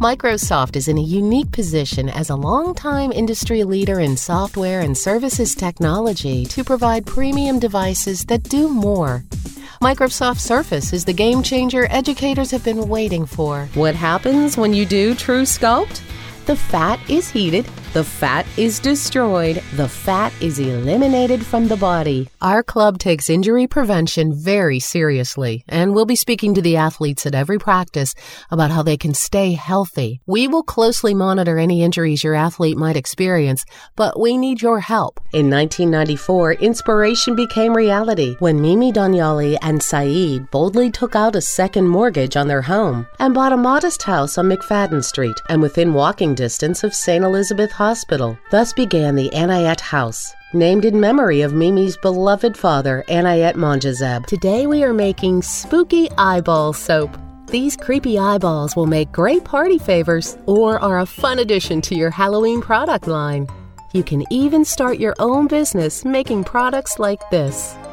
Microsoft is in a unique position as a longtime industry leader in software and services technology to provide premium devices that do more. Microsoft Surface is the game changer educators have been waiting for. What happens when you do True Sculpt? The fat is heated, the fat is destroyed, the fat is eliminated from the body. Our club takes injury prevention very seriously, and we'll be speaking to the athletes at every practice about how they can stay healthy. We will closely monitor any injuries your athlete might experience, but we need your help. In 1994, inspiration became reality when Mimi Daniali and Saeed boldly took out a second mortgage on their home and bought a modest house on McFadden Street and within walking distance of St. Elizabeth Hospital. Thus began the Anayet House, named in memory of Mimi's beloved father, Anayet Monjazeb. Today we are making spooky eyeball soap. These creepy eyeballs will make great party favors or are a fun addition to your Halloween product line. You can even start your own business making products like this.